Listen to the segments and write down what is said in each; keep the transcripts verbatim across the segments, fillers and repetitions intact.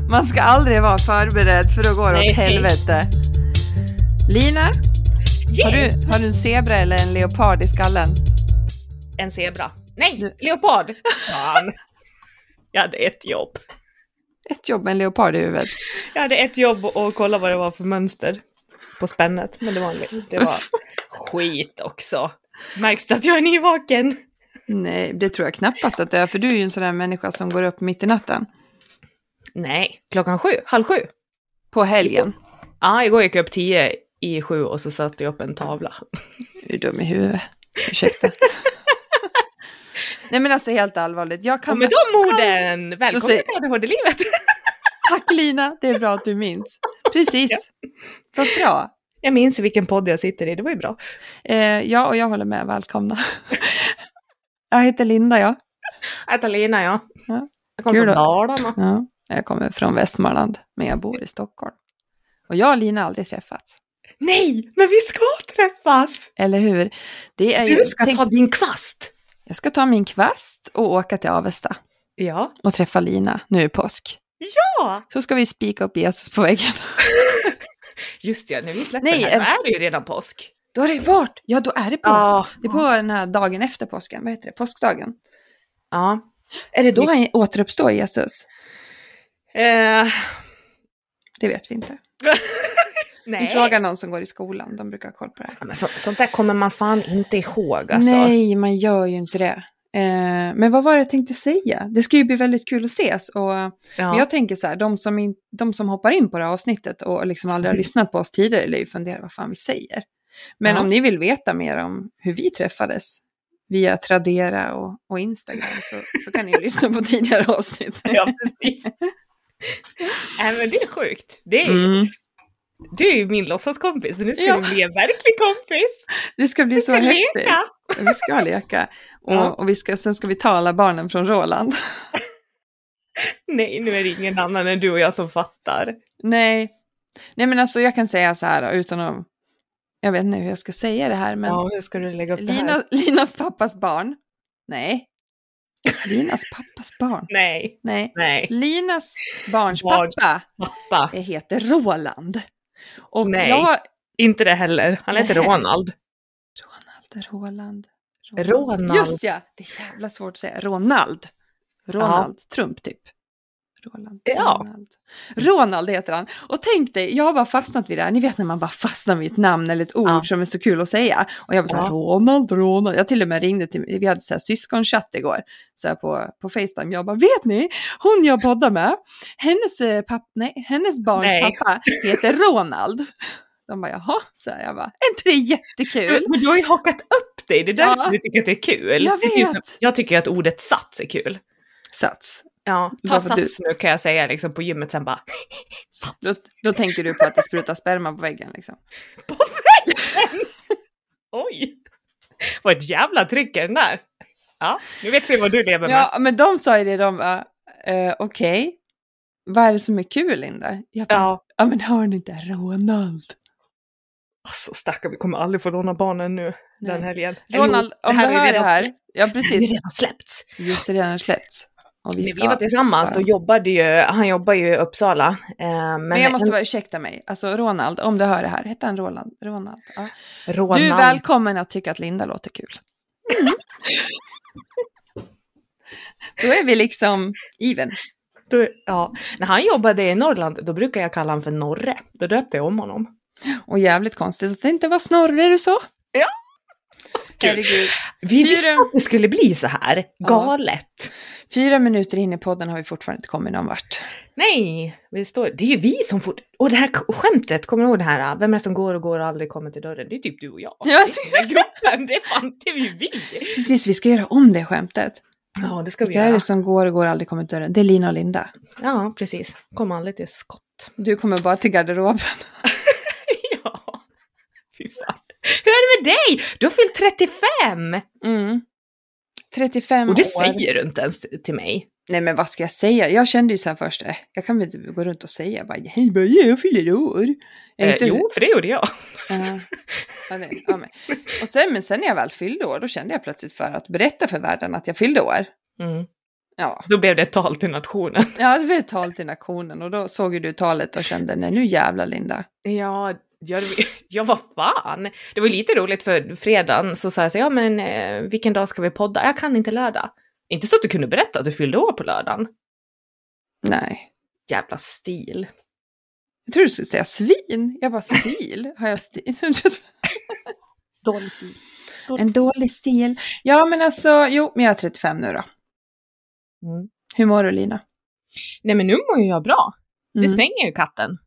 Man ska aldrig vara förberedd för då går det åt helvete. Lina, yes. har, du, har du en zebra eller en leopard i skallen? En zebra. Nej, du... leopard. Fan. Jag hade ett jobb. Ett jobb med en leopard i huvudet. Jag hade ett jobb och kolla vad det var för mönster på spännet. Men det var, det var skit också. Märks det att jag är nyvaken? Nej, det tror jag knappast att det är. För du är ju en sån där människa som går upp mitt i natten. Nej, klockan sju, halv sju. På helgen? Ja, igår gick jag upp tio i sju och så satte jag upp en tavla. Du är dum i huvudet. Ursäkta. Nej men alltså helt allvarligt. Jag kan... Och med de orden, välkommen till A D H D-livet. Tack Lina, det är bra att du minns. Precis, ja. Vad bra. Jag minns vilken podd jag sitter i, det var ju bra. Eh, ja, och jag håller med, välkomna. Jag heter Linda, ja. Jag heter Lina, ja. ja. Jag kommer från Dalarna. Ja, jag kommer från Västmanland, men jag bor i Stockholm. Och jag och Lina har aldrig träffats. Nej, men vi ska träffas. Eller hur? Det är du ju, ska tänk... ta din kvast. Jag ska ta min kvast och åka till Avesta. Ja. Och träffa Lina nu i påsk. Ja! Så ska vi spika upp Jesus på väggen. Just det, när vi släpper Nej, det här, är... är det ju redan påsk. Då är det varit. Ja, då är det påsk. Ja. Det är på den här dagen efter påsken. Vad heter det? Påskdagen. Ja. Är det då han återuppstår Jesus? Eh... Det vet vi inte. Nej. Vi frågar någon som går i skolan. De brukar ha koll på det här. Ja, men så, sånt där kommer man fan inte ihåg. Alltså. Nej, man gör ju inte det. Eh, men vad var det jag tänkte säga? Det ska ju bli väldigt kul att ses. Och, ja. Men jag tänker så här, de som, in, de som hoppar in på det här avsnittet och liksom aldrig har mm. lyssnat på oss tidigare, eller ju fundera vad fan vi säger. Men ja. Om ni vill veta mer om hur vi träffades via Tradera och, och Instagram så, så kan ni lyssna på tidigare avsnitt. Ja, precis. äh, men det är sjukt. Det är mm. Du är ju min låtsaskompis, så nu ska ja. du bli en verklig kompis. Det ska bli vi så ska häftigt. Leka. Vi ska leka. Och, ja. och vi ska, sen ska vi ta alla barnen från Roland. Nej, nu är det ingen annan än du och jag som fattar. Nej, Nej men alltså jag kan säga så här utan att... Jag vet inte hur jag ska säga det här. Men ja, hur ska du lägga upp Lina, det här? Linas pappas barn. Nej. Linas pappas barn. Nej. Nej. Nej. Linas barns Barn. pappa. Pappa. Det heter Roland. Och Nej, jag... inte det heller. Han heter Ronald. Ronald, Roland. Ronald. Ronald. Just ja, det är jävla svårt att säga. Ronald. Ronald ja. Trump typ. Roland. Ja. Ronald. Ronald heter han. Och tänk dig, jag har bara fastnat vid det här. Ni vet när man bara fastnar vid ett namn eller ett ord ja. som är så kul att säga. Och jag bara så här, ja. Ronald, Ronald. Jag till och med ringde till, vi hade så här syskonchatt igår. Så här på, på FaceTime. Jag bara, vet ni? Hon jag poddar med. Hennes, eh, papp, nej, hennes barns nej. pappa heter Ronald. De bara, jaha. Så här, jag bara, är inte det jättekul? Men du har ju hakat upp dig. Det är därför ja. du tycker att det är kul. Jag vet. Det är jag tycker att ordet sats är kul. Sats. Ja, ta sats du... nu kan jag säga liksom på gymmet sen bara sats. Då, då tänker du på att det sprutar sperma på väggen liksom. På väggen? Oj, vad ett jävla tryck är den där. Ja, nu vet vi vad du lever med. Ja, men de sa ju det, de bara, uh, okej, okay. Vad är det som är kul, Linda? Jag bara, ja. ja, men hör ni inte, Ronald. Alltså stackar, vi kommer aldrig få låna barnen nu. Nej. Den helgen. Ronald, Eller, om det här är det här. Ja, precis. Det är redan släppts. Just det, redan släppts. Och vi, ska, vi var tillsammans, då jobbade ju, han jobbar ju i Uppsala. Eh, men, men jag måste bara ursäkta mig. Alltså Ronald, om du hör det här, heter han Roland? Ronald, ja. Ronald. Du är välkommen att tycka att Linda låter kul. Mm. Då är vi liksom even. Då, ja. När han jobbade i Norrland, då brukar jag kalla honom för Norre. Då döpte jag om honom. Och jävligt konstigt att det inte var Snorre, du så? Ja. Herregud. Vi Fyra... visste att det skulle bli så här. Galet. Ja. Fyra minuter in i podden har vi fortfarande inte kommit någon vart. Nej, vi står... det är ju vi som får... Och det här skämtet, kommer du ihåg det här? Vem är det som går och går och aldrig kommer till dörren? Det är typ du och jag. Ja. Det är gruppen, det är fan, det är ju vi. Precis, vi ska göra om det skämtet. Ja, det ska vi det göra. Det är det som går och går och aldrig kommer till dörren. Det är Lina och Linda. Ja, precis. Kommer aldrig till skott. Du kommer bara till garderoben. Ja, fy fan. Hur är det med dig? Du har fyllt trettiofem. Mm. trettiofem år. Och det år. Säger du inte ens till mig. Nej, men vad ska jag säga? Jag kände ju så här först. Jag kan väl inte gå runt och säga. Bara, hej, bara, jag fyller år. Eh, inte... Jo, för det gjorde jag. Uh, ja, nej, ja, men. Och sen, men sen när jag väl fyllde år, då kände jag plötsligt för att berätta för världen att jag fyllde år. Mm. Ja. Då blev det ett tal till nationen. Ja, det blev ett tal till nationen och då såg ju du talet och kände, nej nu jävlar Linda. Ja, ja, ja, vad fan. Det var lite roligt för fredagen så sa jag så, ja men eh, vilken dag ska vi podda? Jag kan inte lördag. Inte så att du kunde berätta att du fyllde år på lördagen. Nej. Jävla stil. Jag tror du skulle säga svin. Jag bara, stil? Har jag stil? Dålig stil. Dålig. En dålig stil. Ja, men alltså, jo, men jag är trettiofem nu då. Mm. Hur mår du, Lina? Nej, men nu mår jag bra. Det Mm. svänger ju katten.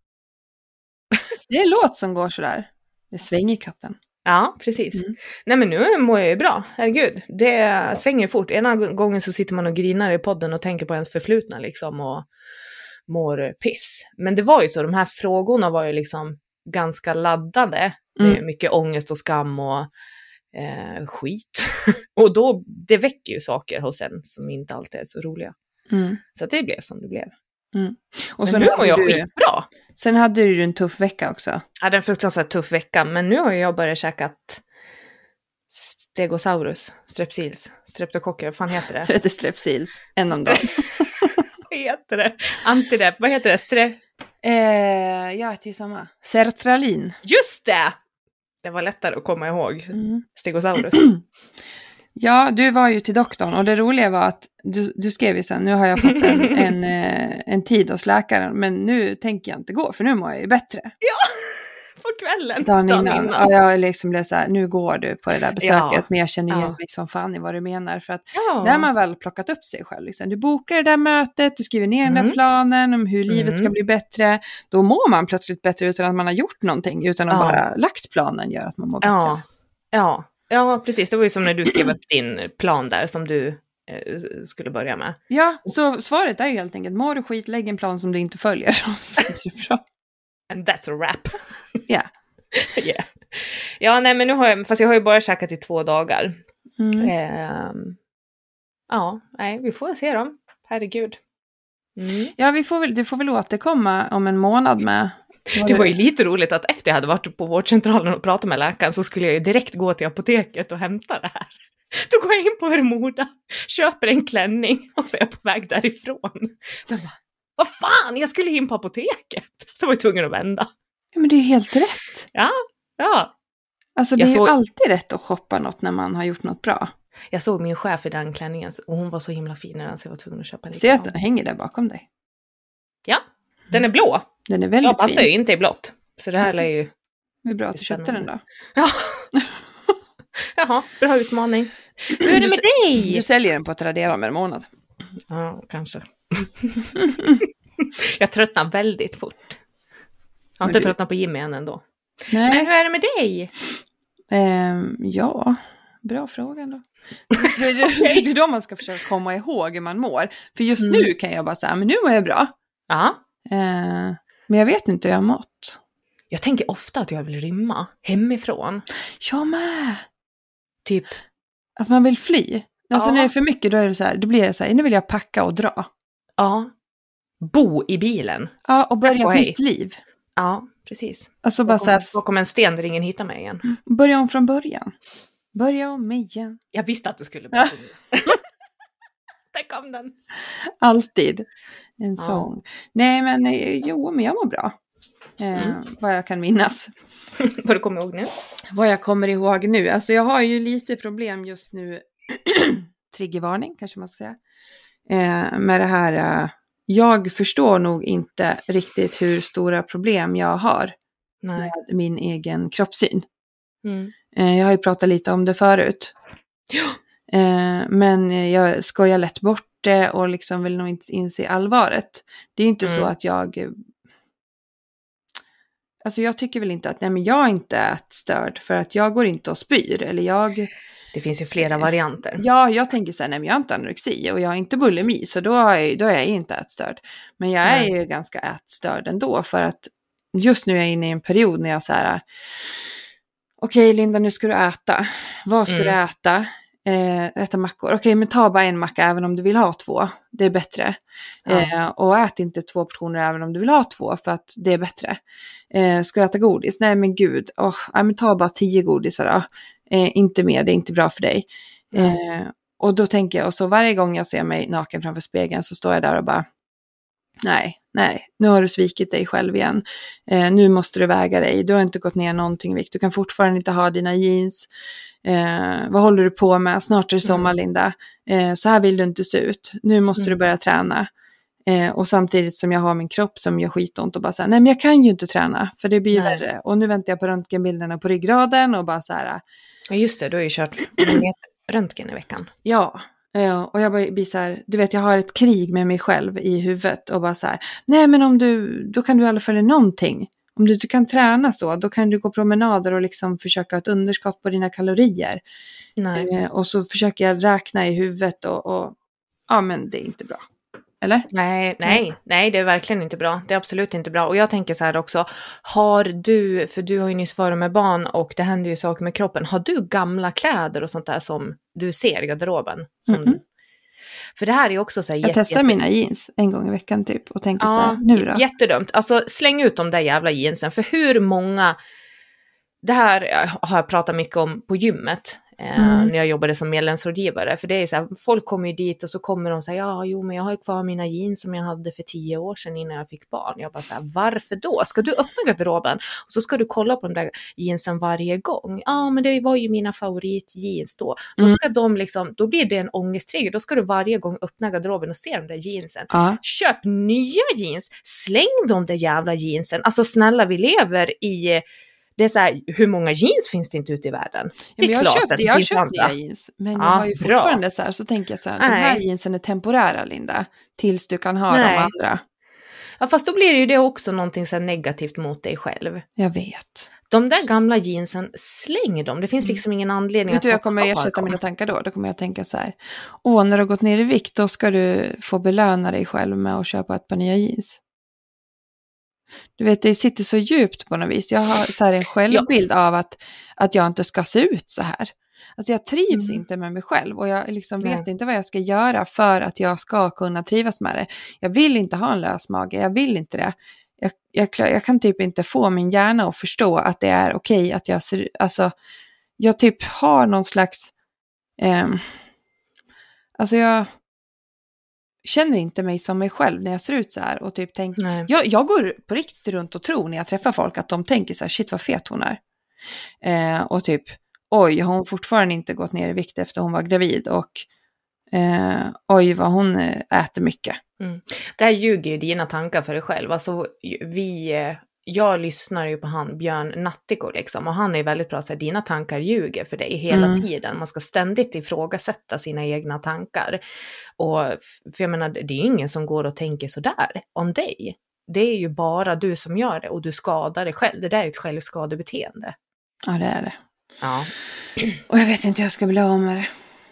Det är en låt som går sådär. Det svänger katten. Ja, precis. Mm. Nej, men nu mår jag ju bra. Herregud, det svänger ju fort. Ena gången så sitter man och grinar i podden och tänker på ens förflutna liksom och mår piss. Men det var ju så, de här frågorna var ju liksom ganska laddade. Mm. Med mycket ångest och skam och eh, skit. Och då, det väcker ju saker hos en som inte alltid är så roliga. Mm. Så att det blev som det blev. Mm. Och Men sen nu mår hade jag du, skitbra. Sen hade du en tuff vecka också. Jag hade en fruktansvärt tuff vecka, men nu har jag börjat käka Stegosaurus, strepsils, streptokocker, vad fan heter det? Du heter strepsils, en om dagen. Vad heter det? Antidep, vad heter det? Stre... Eh, jag äter ju samma. Sertralin. Just det! Det var lättare att komma ihåg. Mm. Stegosaurus. Ja, du var ju till doktorn och det roliga var att du, du skrev ju sen, nu har jag fått en, en, eh, en tid hos läkaren, men nu tänker jag inte gå för nu mår jag ju bättre. Ja, på kvällen. Dagen innan. Och jag liksom blev så här, nu går du på det där besöket, Ja. men jag känner igen Ja. mig som fan i vad du menar. För att Ja. när man väl plockat upp sig själv, liksom, du bokar det där mötet, du skriver ner den där Mm. planen om hur livet ska Mm. bli bättre, då mår man plötsligt bättre utan att man har gjort någonting, utan att Ja. bara lagt planen gör att man mår bättre. Ja. Ja. Ja, precis. Det var ju som när du skrev upp din plan där som du eh, skulle börja med. Ja, så svaret är ju helt enkelt, mår du skit, lägg en plan som du inte följer. Så blir det bra. And that's a wrap. Ja. Yeah. Ja, nej men nu har jag, fast jag har ju bara käkat i två dagar. Mm. Ehm, ja, nej, vi får se dem. Herregud. Mm. Ja, vi får väl, du får väl återkomma om en månad med... Det var ju lite roligt att efter jag hade varit på vårdcentralen och pratat med läkaren så skulle jag ju direkt gå till apoteket och hämta det här. Då går jag in på Vermoda, köper en klänning och så är jag på väg därifrån. Så jag bara, vad fan, jag skulle in på apoteket. Så var jag tvungen att vända. Ja, men det är helt rätt. Ja, ja. Alltså det Jag är såg- ju alltid rätt att shoppa något när man har gjort något bra. Jag såg min chef i den klänningen och hon var så himla fin när så jag var tvungen att köpa en Se att likadan. den hänger där bakom dig. Ja, den är blå. Den är Jag väldigt passar ju fin. inte i blått. Så det här är ju... Det är bra att du köpte den då. Ja. Jaha, bra utmaning. Hur är det med dig? Du säljer den på Tradera om en månad. Ja, kanske. Jag tröttnar väldigt fort. Jag har Men inte du- tröttnat på Jimmy än ändå. Men Nej, hur är det med dig? ehm, ja, bra fråga då. Det är, det, det är då man ska försöka komma ihåg hur man mår. För just Mm. nu kan jag bara säga, men nu mår jag bra. Ja. Eh, men jag vet inte hur jag har mått. Jag tänker ofta att jag vill rymma hemifrån. Jag med. Typ, Att man vill fly. Alltså Ja. när det är för mycket då är det så här, då blir jag så här, nu vill jag packa och dra. ja. Bo i bilen. Ja, och börja Och ett hej. nytt liv. Ja, precis. Alltså bara så här, Bakom en sten där ingen hittar mig igen. börja om från början. Börja om igen. Jag visste att du skulle Ja. bli Där kom den. Alltid en Ja. sång. Nej men, eh, jo men jag mår bra. Eh, Mm. Vad jag kan minnas. Vad du kommer ihåg nu? Vad jag kommer ihåg nu. Alltså jag har ju lite problem just nu. Triggervarning kanske man ska säga. Eh, med det här. Eh, jag förstår nog inte riktigt hur stora problem jag har Nej. med min egen kroppssyn. Mm. Eh, jag har ju pratat lite om det förut. Eh, men jag skojar lätt bort det och liksom vill nog inte inse allvaret. Det är inte Mm. så att jag... eh, Alltså jag tycker väl inte att nej men jag är inte ätstörd för att jag går inte och spyr. Eller jag... Det finns ju flera varianter. Ja, jag tänker så här, nej men jag har inte anorexi och jag har inte bulimi så då är jag, då är jag inte ätstörd. Men jag är Nej. ju ganska ätstörd ändå för att just nu är jag inne i en period när jag så här, okej Linda nu ska du äta. Vad ska Mm. du äta? Eh, äta mackor. Okej men ta bara en macka även om du vill ha två. Det är bättre. Ja. Eh, och ät inte två portioner även om du vill ha två för att det är bättre. Eh, ska du äta godis? Nej men gud. Oh, nej, men ta bara tio godisar då. Eh, inte mer, det är inte bra för dig. Eh, och då tänker jag, och så varje gång jag ser mig naken framför spegeln så står jag där och bara, nej, nej, nu har du svikit dig själv igen. Eh, nu måste du väga dig, du har inte gått ner någonting vikt, du kan fortfarande inte ha dina jeans. Eh, vad håller du på med? Snart är det sommar, mm. Linda. Eh, så här vill du inte se ut. Nu måste mm. du börja träna. Eh, och samtidigt som jag har min kropp som gör skitont och bara så här, nej men jag kan ju inte träna för det blir nej. Värre. Och nu väntar jag på röntgenbilderna på ryggraden och bara så här. Ja just det, du har ju kört röntgen i veckan. Ja, eh, och jag blir så här, du vet jag har ett krig med mig själv i huvudet och bara så här, nej men om du, då kan du i alla fall göra någonting. Om du inte kan träna så, då kan du gå promenader och liksom försöka ha ett underskott på dina kalorier. Nej. Eh, och så försöker jag räkna i huvudet och, och ja men det är inte bra. Eller? Nej, nej, nej, det är verkligen inte bra. Det är absolut inte bra. Och jag tänker så här också, har du, för du har ju nyss varit med barn och det händer ju saker med kroppen. Har du gamla kläder och sånt där som du ser i garderoben? Som, mm-hmm. För det här är ju också så här... Jag jätte, testar jätte... mina jeans en gång i veckan typ och tänker ja, så här, nu då? Jättedumt. Alltså släng ut de där jävla jeansen. För hur många... Det här har jag pratat mycket om på gymmet. Mm. När jag jobbade som medlemsrådgivare. För det är så här, folk kommer ju dit och så kommer de och säger, ja jo men jag har ju kvar mina jeans som jag hade för tio år sedan innan jag fick barn. Jag bara så här, varför då? Ska du öppna garderoben och så ska du kolla på de där jeansen varje gång? Ja men det var ju mina favoritjeans då. Då ska mm. de liksom, då blir det en ångesttrigger. Då ska du varje gång öppna garderoben och se de där jeansen. Mm. Köp nya jeans, släng de där jävla jeansen. Alltså snälla, vi lever i... Det är så här, hur många jeans finns det inte ute i världen? Ja, det är jag klart har köpt, att det jag har finns köpt andra. nya jeans. Men jag ja, har ju fortfarande bra. Så här, så tänker jag så här, de här jeansen är temporära, Linda. Tills du kan ha Nej. De andra. Ja, fast då blir det ju det också någonting så här negativt mot dig själv. Jag vet. De där gamla jeansen, släng dem. Det finns liksom ingen anledning vet att... Vet du, jag kommer ersätta mina tankar då. Då kommer jag tänka så här. Åh, när du har gått ner i vikt, då ska du få belöna dig själv med att köpa ett par nya jeans. Du vet, det sitter så djupt på något vis. Jag har så här en självbild ja. Av att, att jag inte ska se ut så här. Alltså jag trivs mm. inte med mig själv. Och jag liksom vet Nej. Inte vad jag ska göra för att jag ska kunna trivas med det. Jag vill inte ha en lös mage. Jag vill inte det. Jag, jag, jag kan typ inte få min hjärna att förstå att det är okej att jag ser... Alltså, jag typ har någon slags... Eh, alltså jag... känner inte mig som mig själv när jag ser ut så här och typ tänker, jag, jag går på riktigt runt och tror när jag träffar folk att de tänker så här, shit vad fet hon är. Eh, och typ, oj, har hon fortfarande inte gått ner i vikt efter hon var gravid och eh, oj vad hon äter mycket. Mm. Det här ljuger ju dina tankar för dig själv. Alltså vi... Jag lyssnar ju på han Björn Nattiko liksom, och han är väldigt bra så här, dina tankar ljuger för dig hela mm. tiden. Man ska ständigt ifrågasätta sina egna tankar. Och för jag menar, det är ju ingen som går och tänker så där om dig. Det är ju bara du som gör det och du skadar dig själv. Det där är ju ett självskadebeteende. Ja, det är det. Ja. Och jag vet inte hur jag ska bli av med det.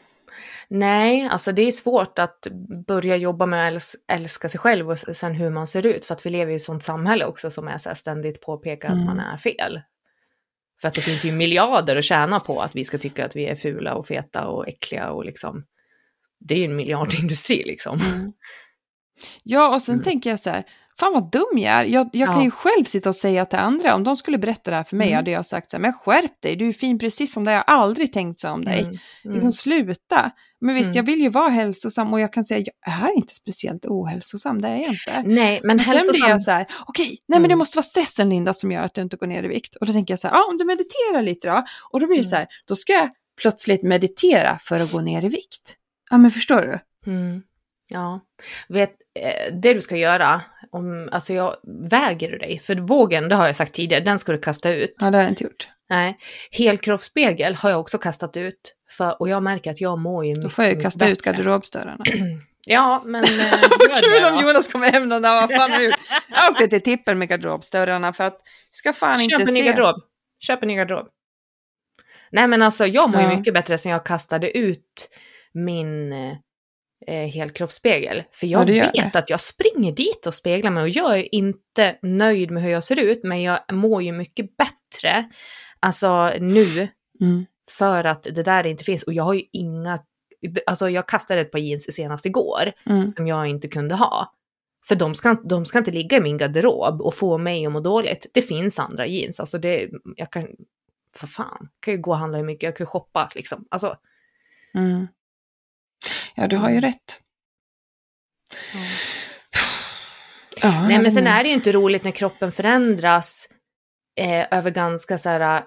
Nej, alltså det är svårt att börja jobba med att äls- älska sig själv och sen hur man ser ut. För att vi lever i ett sånt samhälle också som är så här ständigt påpekar mm. att man är fel. För att det finns ju miljarder att tjäna på att vi ska tycka att vi är fula och feta och äckliga och liksom. Det är ju en miljardindustri liksom. Mm. Ja, och sen mm. tänker jag så här, fan vad dum jag är. Jag, jag ja. Kan ju själv sitta och säga till andra, om de skulle berätta det här för mig, mm. hade jag sagt så här, men skärp dig, du är fin precis som det, jag har aldrig tänkt så om dig. Mm. Mm. Liksom sluta. Men visst, mm. jag vill ju vara hälsosam och jag kan säga, jag är inte speciellt ohälsosam, det är jag inte. Nej, men, men hälsosam... sen blir jag så här, okej, okay, nej mm. men det måste vara stressen Linda som gör att du inte går ner i vikt. Och då tänker jag så här, ja ah, om du mediterar lite då, och då blir det mm. så här, då ska jag plötsligt meditera för att gå ner i vikt. Ja, men förstår du? Mm. Ja, vet, det du ska göra, om, alltså jag väger du dig, för vågen, det har jag sagt tidigare, den ska du kasta ut. Ja, det har jag inte gjort. Nej, helkroppsspegel har jag också kastat ut, för, och jag märker att jag mår ju mycket. Då får jag ju kasta bättre. Ut garderobsdörrarna. Ja, men... Kul om Jonas kommer hem och vad fan har du gjort? Jag åkte till tippen med garderobsdörrarna för att ska fan Köp inte en se. Garderob. Köp en ny garderob. Nej, men alltså jag mår ja. ju mycket bättre sen jag kastade ut min... Eh, helkroppsspegel. För jag ja, vet det. Att jag springer dit och speglar mig och jag är inte nöjd med hur jag ser ut, men jag mår ju mycket bättre alltså nu mm. för att det där inte finns, och jag har ju inga, alltså jag kastade ett par jeans senast igår mm. som jag inte kunde ha, för de ska, de ska inte ligga i min garderob och få mig att må dåligt. Det finns andra jeans, alltså det, jag kan för fan, kan ju gå och handla hur mycket, jag kan ju shoppa liksom, alltså mm. Ja, du har ju rätt. Ja. Ja, Nej, men sen är det ju inte roligt när kroppen förändras eh, över ganska så här.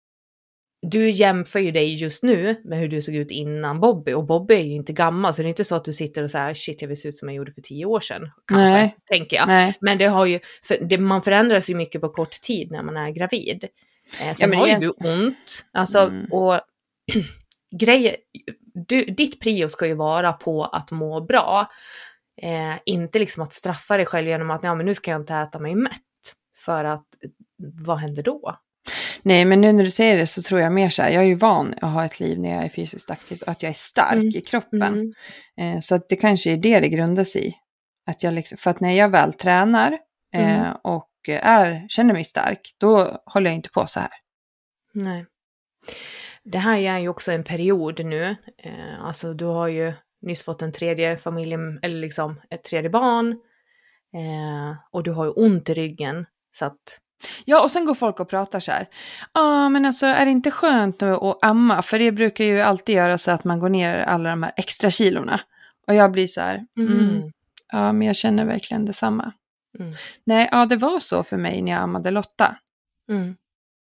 Du jämför ju dig just nu med hur du såg ut innan Bobby. Och Bobby är ju inte gammal, så det är inte så att du sitter och säger shit, jag vill se ut som jag gjorde för tio år sedan. Kanske, Nej. tänker jag. Nej. Men det har ju, för det, man förändras ju mycket på kort tid när man är gravid. Eh, sen Ja, har ju igen... du ont. Alltså, mm. och grejer, du, ditt prio ska ju vara på att må bra. Eh, inte liksom att straffa dig själv genom att ja, men nu ska jag inte äta mig mätt. För att, vad händer då? Nej, men nu när du säger det så tror jag mer så här, jag är ju van att ha ett liv när jag är fysiskt aktiv och att jag är stark mm. i kroppen. Mm. Eh, så att det kanske är det det grundar sig i. Att jag liksom, för att när jag väl tränar eh, mm. och är, känner mig stark, då håller jag inte på så här. Nej. Det här är ju också en period nu. Eh, alltså du har ju nyss fått en tredje familj, eller liksom ett tredje barn. Eh, och du har ju ont i ryggen. Så att... Ja, och sen går folk och pratar så här. Ja, ah, men alltså är det inte skönt nu att amma? För det brukar ju alltid göra så att man går ner alla de här extra kilorna. Och jag blir så här. Mm. Mm, ja, men jag känner verkligen detsamma. Mm. Nej, ja, det var så för mig när jag ammade Lotta. Mm.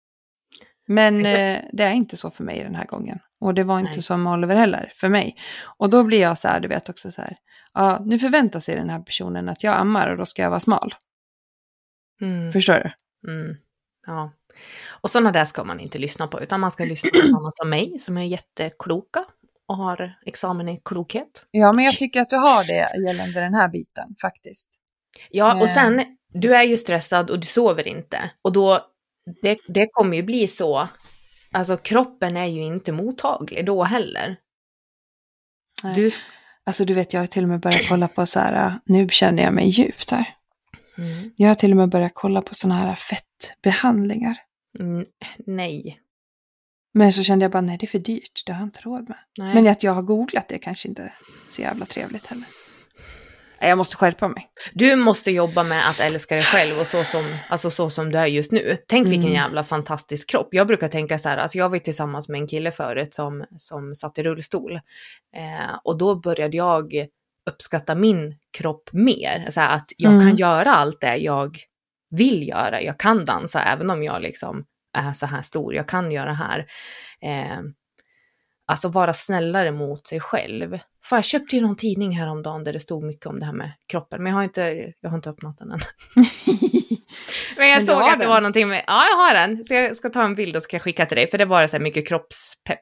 Men eh, det är inte så för mig den här gången. Och det var inte Nej. Så med Oliver heller för mig. Och då blir jag så här, du vet också så här. Ja, nu förväntar sig den här personen att jag ammar och då ska jag vara smal. Mm. Förstår du? Mm. Ja. Och sådana där ska man inte lyssna på, utan man ska lyssna på sådana som mig som är jättekloka och har examen i klokhet. Ja, men jag tycker att du har det gällande den här biten faktiskt. Ja, och sen, du är ju stressad och du sover inte. Och då, det, det kommer ju bli så. Alltså kroppen är ju inte mottaglig då heller. Nej. Du... Alltså du vet, jag har till och med börjat kolla på så här, nu känner jag mig djupt här. Mm. Jag har till och med börjat kolla på såna här fettbehandlingar. Mm, nej. Men så kände jag bara, nej det är för dyrt, det har jag inte råd med. Nej. Men att jag har googlat det kanske inte så jävla trevligt heller. Jag måste skärpa mig. Du måste jobba med att älska dig själv och så som, alltså så som du är just nu. Tänk vilken mm. jävla fantastisk kropp. Jag brukar tänka så här, alltså jag var tillsammans med en kille förut som, som satt i rullstol. Eh, och då började jag uppskatta min kropp mer. Så här, att jag mm. kan göra allt det jag vill göra. Jag kan dansa även om jag liksom är så här stor. Jag kan göra det här. Eh, alltså vara snällare mot sig själv. För jag köpte ju någon tidning häromdagen där det stod mycket om det här med kroppen. Men jag har inte, jag har inte öppnat den än. Men jag men såg att den. Det var någonting med, ja jag har den. Så jag ska ta en bild och ska skicka till dig. För det var så här mycket kroppspepp.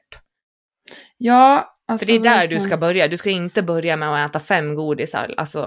Ja. Alltså, för det är där verkligen. Du ska börja. Du ska inte börja med att äta fem godisar. Alltså,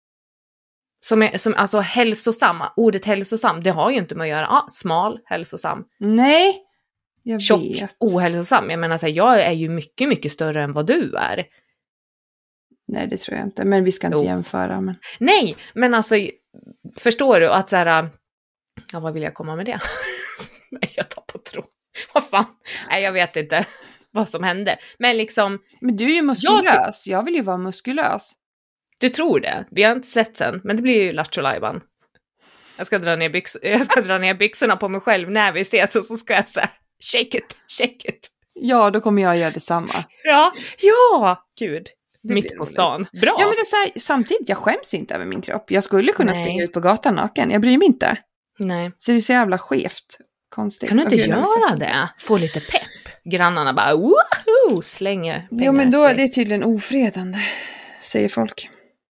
som är, som, alltså hälsosamma. Ordet hälsosam, det har ju inte med att göra. Ah, smal, hälsosam. Nej, jag tjock, vet. ohälsosam. Jag menar så här, jag är ju mycket, mycket större än vad du är. Nej, det tror jag inte. Men vi ska inte jo. jämföra. Men... Nej, men alltså, förstår du att så här, ja, vad vill jag komma med det? Nej, jag tar på tro. Vad fan? Nej, jag vet inte vad som hände. Men liksom... Men du är ju muskulös. Jag, jag vill ju vara muskulös. Du tror det? Vi har inte sett sen. Men det blir ju Lattjo Lajban. Jag ska dra ner byx- jag ska dra ner byxorna på mig själv när vi ses. Och så ska jag säga, shake it, shake it. Ja, då kommer jag göra detsamma. Ja, ja, gud. Det mitt på stan. Bra. Ja, men det är så här, samtidigt, jag skäms inte över min kropp. Jag skulle kunna Nej. springa ut på gatan naken. Jag bryr mig inte. Nej. Så det är så jävla skevt. Konstigt. Kan du inte Gud, göra det? Få lite pepp. Grannarna bara, woho, slänger pengar. Jo, men då är det tydligen ofredande, säger folk.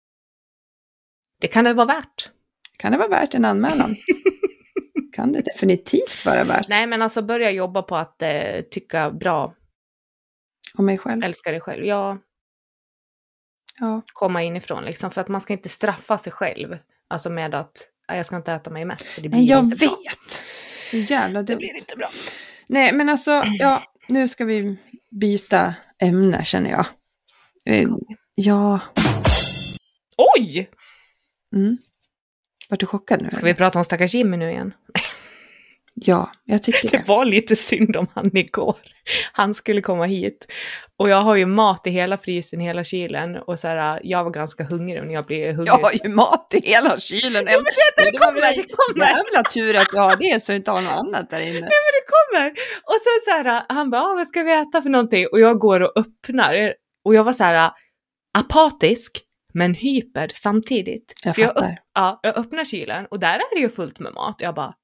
Det kan det vara värt. Kan det vara värt en anmälan? Kan det definitivt vara värt. Nej, men alltså börja jobba på att eh, tycka bra. Om mig själv. Älska dig själv, ja. Ja. Komma inifrån liksom, för att man ska inte straffa sig själv. Alltså med att, jag ska inte äta mig mätt. För det blir Nej, jag inte vet. Bra. Så jävla dumt. Det blir inte bra. Nej, men alltså, ja, nu ska vi byta ämne, känner jag. Uh, ja. Oj! Mm. Vart du chockad nu? Ska eller? vi prata om stackars Jimmy nu igen? Ja, jag tycker det. Det var lite synd om han igår. Han skulle komma hit. Och jag har ju mat i hela frysen, hela kylen. Och så här, jag var ganska hungrig och när jag blir hungrig. Jag har ju mat i hela kylen. Ja, men det, det, det kommer, var det kommer. Jävla tur att jag har det så inte har något annat där inne. Nej, men det kommer. Och sen så här, han bara, ah, vad ska vi äta för någonting? Och jag går och öppnar. Och jag var så här, apatisk men hyper samtidigt. Jag För jag, fattar. upp, ja, jag öppnar kylen och där är det ju fullt med mat. Jag bara...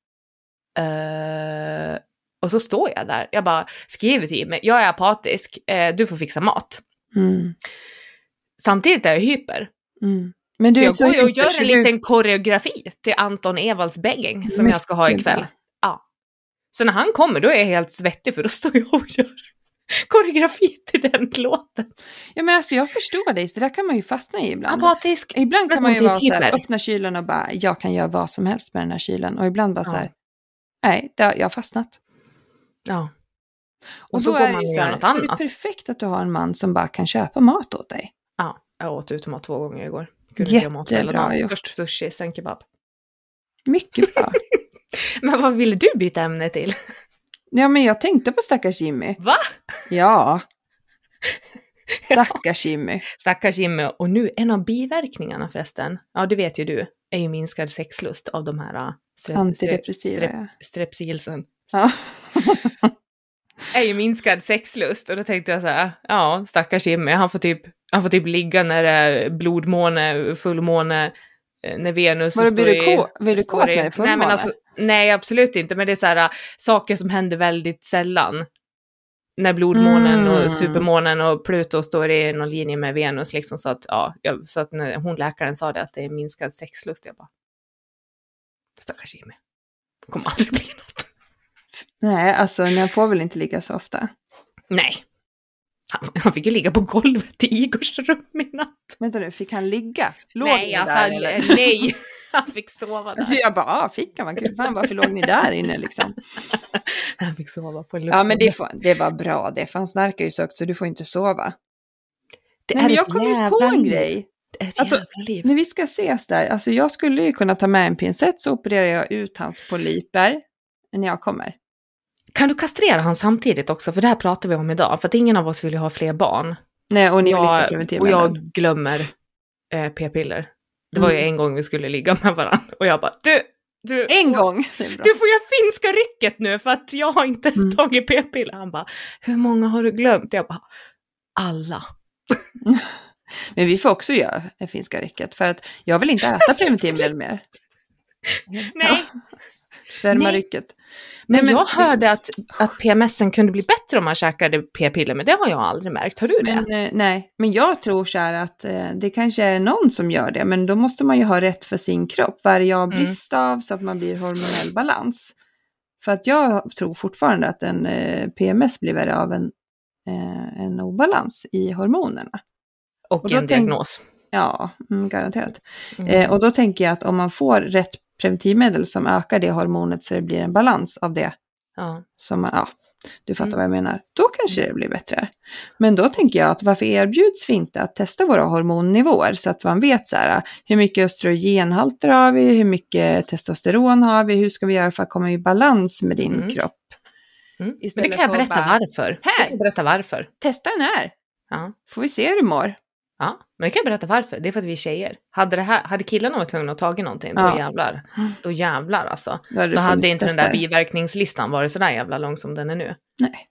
Uh, och så står jag där. Jag bara skriver till mig. Jag är apatisk. Uh, du får fixa mat. Mm. Samtidigt är jag hyper. Mm. Men du så är jag så går ju och hyper, gör så en du- liten koreografi till Anton Ewalds bägging som Mycket jag ska ha ikväll. bra. Ja. Så när han kommer då är jag helt svettig för då står jag och gör koreografi till den låten. Ja, men alltså jag förstår dig, det där kan man ju fastna i ibland. Apatisk. Ibland men kan man ju vara samtidigt så här, hyper. öppna kylen och bara, jag kan göra vad som helst med den här kylen. Och ibland bara Ja. så här, nej, där, jag har fastnat. Ja. Och, Och så då går är man det och ju gör så här, något då är det annat. perfekt att du har en man som bara kan köpa mat åt dig. Ja, jag åt utemat två gånger igår. Kunde inte göra mat hela Jättebra dagen. gjort. Först sushi, sen kebab. Mycket bra. Men vad ville du byta ämne till? Ja, men jag tänkte på stackars Jimmy. Va? Ja. Stackars Jimmy. Stackars Jimmy. Och nu, en av biverkningarna förresten, ja det vet ju du, är ju minskad sexlust av de här uh, strep, Antidepressiva, strep, ja. strepsilsen. Ja. Är ju minskad sexlust och då tänkte jag så här, ja stackars Jimmy, han får typ, han får typ ligga när det är blodmåne, fullmåne, eh, när Venus Var det, står blir i... du kå- vill du står kåt i- när det är fullmåne? nej, men alltså, nej, absolut inte, men det är så här uh, saker som händer väldigt sällan. När blodmånen Mm. och supermånen och Pluto står i någon linje med Venus liksom, så att, ja, jag, så att när hon läkaren sa det att det är minskad sexlust, jag bara, stackars Jimmy, det kommer aldrig bli något. Nej, alltså den får väl inte ligga så ofta. Nej. Han, han fick ju ligga på golvet i Igors rum i natt. Vänta nu, fick han ligga? Låg nej, ni alltså, där, eller? nej. Han fick sova där. Jag bara, ah, fick han, vad kul. Fan, varför låg ni där inne liksom? Han fick sova på en Ja, men det, luftballong. får, det var bra det, för han snarkar ju så högt så du får inte sova. Det Nej, är men jag ett kom ju på jävla en liv. grej. Det är ett Att då- jävla liv. När vi ska ses där, alltså jag skulle ju kunna ta med en pincett så opererar jag ut hans polyper när jag kommer. Kan du kastrera han samtidigt också? För det här pratar vi om idag. För att ingen av oss vill ju ha fler barn. Nej, och ni vill inte ha jag, preventivmedel. och jag glömmer eh, p-piller. Det var ju Mm. en gång vi skulle ligga med varandra. Och jag bara, du, du, En gång! Det är bra. du får göra finska rycket nu för att jag har inte Mm. tagit p-piller. Han bara, hur många har du glömt? Jag bara, alla. Men vi får också göra det finska rycket, för att jag vill inte äta preventivmedel mer. Nej. Spermarycket. Men, Nej, men- jag hörde att, att P M S:en kunde bli bättre om man käkade p-piller, men det har jag aldrig märkt. Har du det? Men, eh, nej, men jag tror så här att eh, det kanske är någon som gör det, men då måste man ju ha rätt för sin kropp. Vad är det jag har brist av så att man blir hormonell balans? För att jag tror fortfarande att en eh, P M S blir värre av en, eh, en obalans i hormonerna. Och, och då en diagnos. Ja, mm, garanterat. Mm. Eh, och då tänker jag att om man får rätt preventivmedel som ökar det hormonet så det blir en balans av det Ja. som man, ja, du fattar Mm. vad jag menar. Då kanske det blir bättre. Men då tänker jag att varför erbjuds vi inte att testa våra hormonnivåer så att man vet så här, hur mycket östrogenhalter har vi, hur mycket testosteron har vi, hur ska vi göra för att komma i balans med din Mm. kropp. Mm. Men det Istället kan jag för att berätta bara, varför. Här! Jag kan berätta varför. Testa den här, Ja. får vi se hur du mår. Ja, men det kan jag berätta varför. Det är för att vi är tjejer. Hade, det här, hade killarna varit tvungna att tagit någonting, då Ja. jävlar. Då jävlar alltså. Då hade, Då det hade funnits inte den där tester. biverkningslistan varit sådär jävla lång som den är nu. Nej.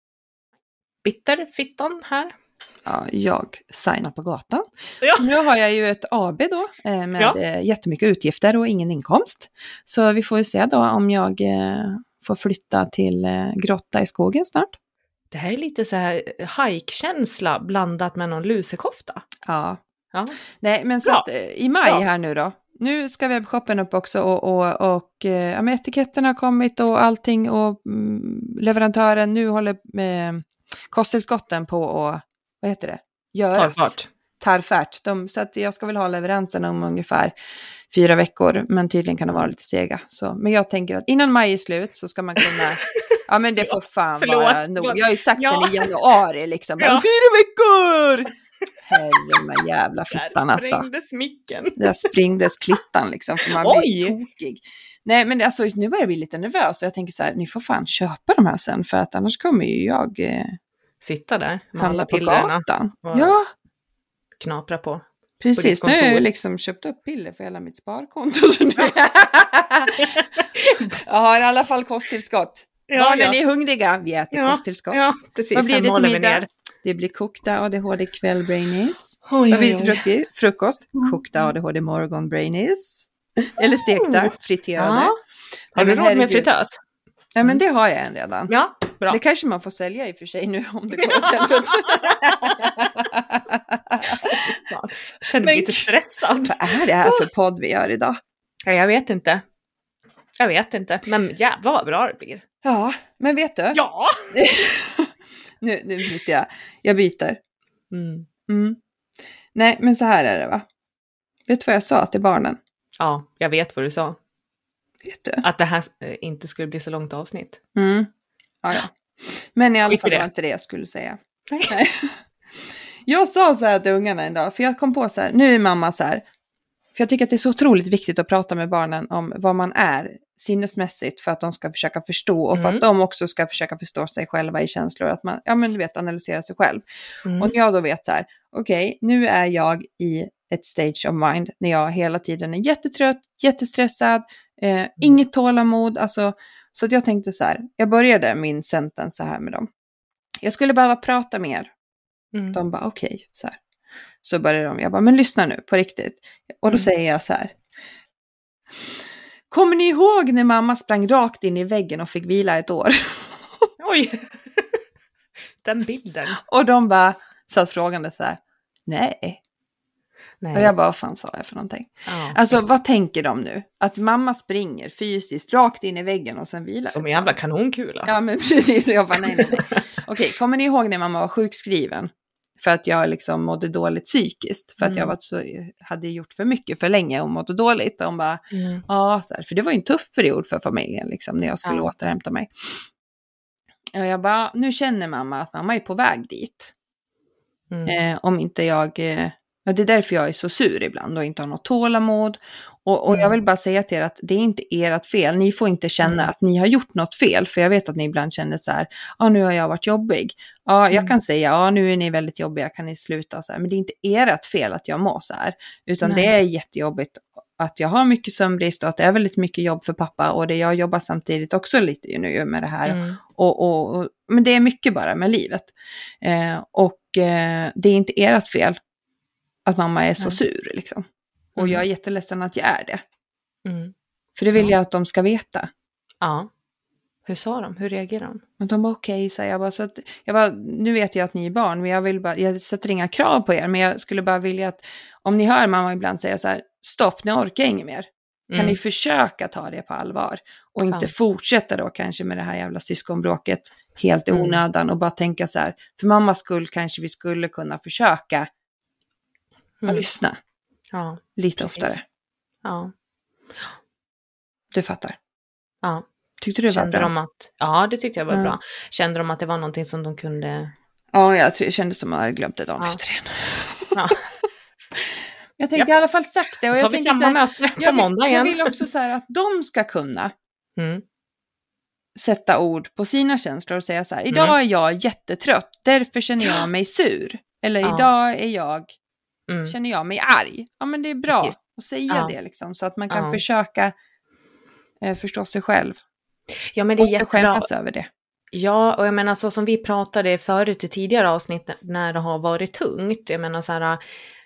Bitter fittan här. Ja, jag signar på gatan. Ja. Nu har jag ju ett A B då eh, med Ja. eh, jättemycket utgifter och ingen inkomst. Så vi får ju se då om jag eh, får flytta till eh, grotta i skogen snart. Det här är lite så här hike-känsla blandat med någon lusekofta. Ja. Ja. Nej, men så Bra. att, eh, i maj Bra. här nu då. Nu ska webbshoppen upp också och, och, och eh, ja, men etiketten har kommit och allting och mm, leverantören nu håller med kosttillskotten på och vad heter det? Göras. Tarfart. Tarfärt. De, så att jag ska väl ha leveransen om ungefär fyra veckor, men tydligen kan de vara lite sega. Så, men jag tänker att innan maj är slut så ska man kunna, ja men det får fan Förlåt. vara nog. Jag har ju sagt Ja. sen i januari liksom, bara, Ja. fyra veckor! Herre med jävla fittan Där alltså. sprängdes micken. Där springdes klittan liksom, för man blir Oj. tokig. Nej men det, alltså, nu börjar jag bli lite nervös och jag tänker så här, ni får fan köpa de här sen, för att annars kommer ju jag eh, Sitta där med handla alla på pillerna. gatan. Ja. Ja. Knapra på. Precis, ditt nu har jag kontor. ju liksom köpt upp piller för hela mitt sparkonto. Så nu jag har i alla fall kosttillskott. Ja, Barnen ja. är hungriga, vi äter Ja, kosttillskott. Ja, precis. Vad blir Sen det till målar vi middag? ner. Det blir kokta A D H D kväll brainis. Oj, Vad blir oj, det till oj. frukost? Frukost. Kokta A D H D morgon brainis. Eller stekta, friterade. Ja. Har Nej, du men råd med herregud. fritös? Nej, men det har jag en redan. Ja, bra. Det kanske man får sälja i och för sig nu om det går åt helvete. Jag känner mig Men- lite stressad. Vad är det här för podd vi gör idag? Ja, jag vet inte. Jag vet inte, men jävlar vad bra det blir. Ja, men vet du? Ja! nu, nu byter jag. Jag byter. Mm. Mm. Nej, men så här är det va? Vet du vad jag sa till barnen? Ja, jag vet vad du sa. Vet du? Att det här eh, inte skulle bli så långt avsnitt. Mm. Ja, ja. Men i alla Skit i fall det. var inte det jag skulle säga. Nej. Nej. Jag sa så här till ungarna en dag, för jag kom på så här, nu är mamma så här, för jag tycker att det är så otroligt viktigt att prata med barnen om vad man är sinnesmässigt för att de ska försöka förstå och för Mm. att de också ska försöka förstå sig själva i känslor, att man, ja men du vet, analysera sig själv. Mm. Och när jag då vet så här, okej, okay, nu är jag i ett stage of mind när jag hela tiden är jättetrött, jättestressad, eh, mm. inget tålamod, alltså, så att jag tänkte så här, jag började min sentence så här med dem. Jag skulle behöva prata mer. Mm. De bara okej, okay, så här. Så började de, jag bara, men lyssna nu, på riktigt. Och då mm. säger jag så här. Kommer ni ihåg när mamma sprang rakt in i väggen och fick vila ett år? Oj! Den bilden. Och de bara satt frågande så här, nej. Nej. Och jag bara, vad fan sa jag för någonting? Ja, alltså, precis. Vad tänker de nu? Att mamma springer fysiskt rakt in i väggen och sen vilar. Som en jävla kanonkula. Ja, men precis. Och jag bara, nej, nej, nej. Okej, kommer ni ihåg när mamma var sjukskriven? För att jag liksom mådde dåligt psykiskt. För att mm. jag var så, hade gjort för mycket för länge och mådde dåligt. Och de bara, mm. ja, så här, för det var ju en tuff period för familjen liksom, när jag skulle ja. återhämta mig. Och jag bara, nu känner mamma att mamma är på väg dit. Mm. Eh, om inte jag... Eh, Ja, det är därför jag är så sur ibland och inte har något tålamod. Och, och mm. jag vill bara säga till er att det är inte ert fel. Ni får inte känna mm. att ni har gjort något fel. För jag vet att ni ibland känner så här, ja nu har jag varit jobbig. Ja, jag mm. kan säga, ja nu är ni väldigt jobbiga, kan ni sluta så här. Men det är inte ert fel att jag mår så här. Utan Nej. det är jättejobbigt att jag har mycket sömnbrist och att det är väldigt mycket jobb för pappa. Och det jag jobbar samtidigt också lite nu med det här. Mm. Och, och, och, men det är mycket bara med livet. Eh, och eh, det är inte ert fel. Att mamma är så mm. sur liksom. Och mm. jag är jätteledsen att jag är det. Mm. För det vill ja. jag att de ska veta. Ja. Hur sa de? Hur reagerade de? Men de var okej, okay, så jag bara, så att, jag bara, nu vet jag att ni är barn, men jag vill bara, jag sätter inga krav på er, men jag skulle bara vilja att, om ni hör mamma ibland säga så här, stopp, nu orkar jag inget mer. Kan mm. ni försöka ta det på allvar? Och inte ja. fortsätta då kanske med det här jävla syskonbråket helt i mm. onödan och bara tänka så här, för mammas skull kanske vi skulle kunna försöka Mm. att lyssna. Ja, lite precis. oftare. Ja. Du fattar. Ja. Tyckte du det Kände var bra? De att, ja, det tyckte jag var mm. bra. Kände de att det var någonting som de kunde... Ja, jag, jag kände som att jag hade glömt det dagen ja. efter igen. Ja. Jag tänkte ja. i alla fall sagt det. Och jag tänkte så här, jag, måndag vill, jag vill också så här att de ska kunna mm. sätta ord på sina känslor och säga så här, idag mm. är jag jättetrött, därför känner jag mig sur. Eller ja. idag är jag Mm. känner jag mig arg. Ja, men det är bra Precis. att säga ja. det liksom, så att man kan ja. försöka eh, förstå sig själv. Ja, men det är jättebra. Och skämmas över det. Ja, och jag menar så som vi pratade förut i tidigare avsnitt när det har varit tungt. Jag menar så här,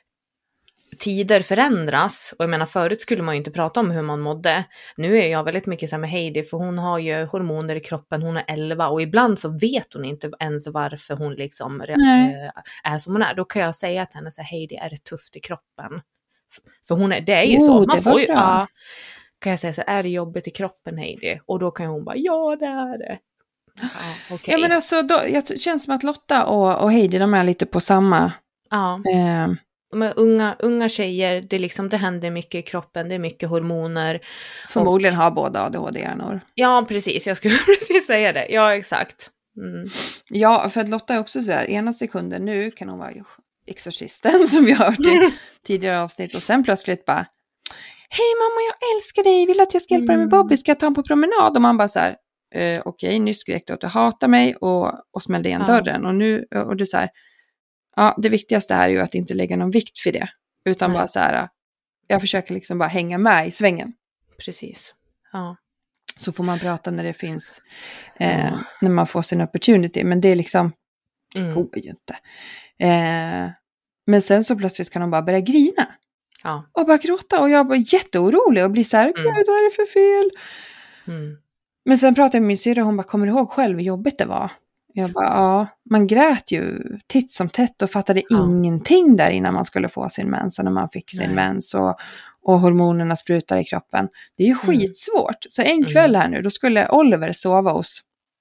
tider förändras. Och jag menar förut skulle man ju inte prata om hur man mådde. Nu är jag väldigt mycket så här med Heidi, för hon har ju hormoner i kroppen, hon är elva. Och ibland så vet hon inte ens varför hon liksom Nej. är som hon är. Då kan jag säga till henne så här, Heidi, är det tufft i kroppen? För hon är, det är ju oh, så. Man får ju, ja, kan jag säga så här, är det jobbigt i kroppen, Heidi? Och då kan hon bara, ja det är det. Ja, okay. Ja, men alltså, då, jag känns som att Lotta och, och Heidi, de är lite på samma... Ja. Eh, De är unga, unga tjejer, det, liksom, det händer mycket i kroppen, det är mycket hormoner. Förmodligen och, har båda A D H D-hjärnor. Ja, precis, jag skulle precis säga det. Ja, exakt. Mm. Ja, för att Lotta är också sådär, ena sekunden nu kan hon vara exorcisten som vi har hört i mm. tidigare avsnitt. Och sen plötsligt bara, hej mamma, jag älskar dig, vill att jag ska hjälpa dig med Bobby, ska jag ta honom på promenad? Och man bara så här, eh, okej, okay, nyss skrek du att du hatar mig och, och smällde igen ja. dörren. Och nu, och du så här, ja, det viktigaste här är ju att inte lägga någon vikt för det. Utan Nej. bara så här, jag försöker liksom bara hänga med i svängen. Precis, ja. Så får man prata när det finns, eh, när man får sin opportunity. Men det är liksom, Det mm. går ju inte. Eh, men sen så plötsligt kan hon bara börja grina. Ja. Och bara gråta. Och jag var jätteorolig och blir så här, mm. vad är det för fel? Mm. Men sen pratade jag med min syra och hon bara, kommer du ihåg själv hur jobbigt det var? Jag bara, ja, man grät ju titt som tätt och fattade ja. ingenting där innan man skulle få sin mens och när man fick sin Nej. mens och, och hormonerna sprutar i kroppen. Det är ju mm. skitsvårt. Så en kväll här nu, då skulle Oliver sova hos,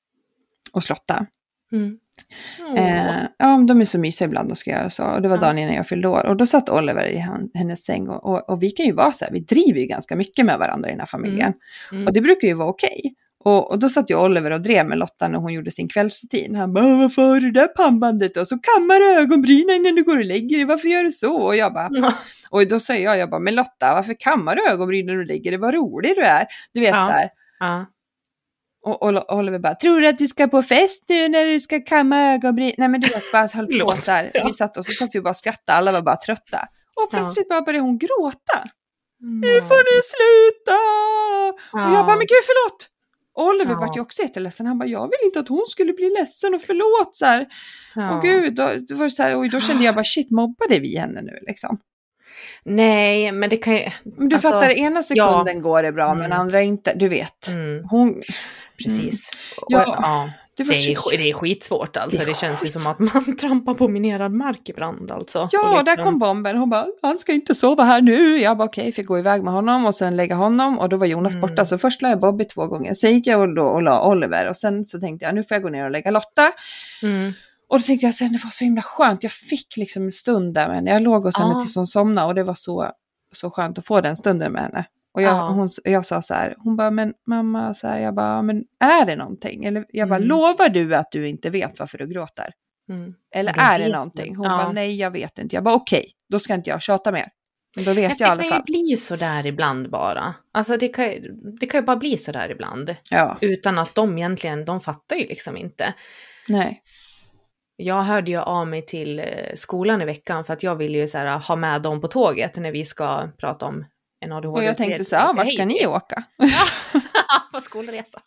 hos Lotta. Mm. Eh, ja, de är så mysiga ibland och ska göra så. Och det var dagen innan jag fyllde år. Och då satt Oliver i han, hennes säng. Och, och, och vi kan ju vara så här, vi driver ju ganska mycket med varandra i den här familjen. Mm. Mm. Och det brukar ju vara okej. Och, och då satt ju Oliver och drev med Lotta när hon gjorde sin kvällsrutin. Han bara, varför har du det där pannbandet? Och så kammar du ögonbrynen innan du går och lägger dig. Varför gör du så? Och jag bara, mm. och då säger jag, jag bara, men Lotta, varför kammar du ögonbrynen när du lägger dig? Vad rolig du är. Du vet ja. så här. Ja. Och, och Oliver bara, tror du att du ska på fest nu när du ska kamma ögonbryn? Nej men du vet, bara höll på så här. Vi satt och så satt vi bara och skrattade, alla var bara trötta. Och plötsligt ja. bara började hon gråta. Mm. Nu får ni sluta! Ja. Och jag bara, men gud förlåt! Oliver ja. var ju också jätteledsen. Han bara, jag vill inte att hon skulle bli ledsen och förlåt. Så här. Ja. Och gud, då, då, var det så här, och då kände jag bara, shit, mobbade vi henne nu liksom? Nej, men det kan ju... Men du alltså, fattar, ena sekunden ja. går det bra, mm. men andra inte. Du vet. Mm. Hon... Precis. Mm. Ja. Och, ja. Det, det, är, det är skitsvårt alltså. Det, det känns ju som att man trampar på minerad mark ibland alltså. Ja, liksom... där kom bomben. Hon bara, han ska inte sova här nu. Jag bara, okej, okay, fick gå iväg med honom och sen lägga honom. Och då var Jonas mm. borta. Så först la jag Bobby två gånger. Sen gick jag och, då, och la Oliver. Och sen så tänkte jag, nu får jag gå ner och lägga Lotta. Mm. Och då tänkte jag, sen, det var så himla skönt. Jag fick liksom en stund där med henne. Jag låg hos henne ah. tills hon somnade. Och det var så, så skönt att få den stunden med henne. Och jag, ja. hon, jag sa så här, hon bara, men mamma, så här, jag bara, men är det någonting? Eller jag bara, mm. lovar du att du inte vet varför du gråter? Mm. Eller det är det någonting? Hon ja. bara, nej jag vet inte. Jag bara, okej, okay, då ska inte jag tjata mer. Men då vet jag, jag i alla fall. Det kan ju bli så där ibland bara. Alltså det kan, det kan ju bara bli så där ibland. Ja. Utan att de egentligen, de fattar ju liksom inte. Nej. Jag hörde ju av mig till skolan i veckan för att jag ville ju så här, ha med dem på tåget när vi ska prata om en A D H D. Och jag tänkte så här, vart ska ni åka? På skolresa.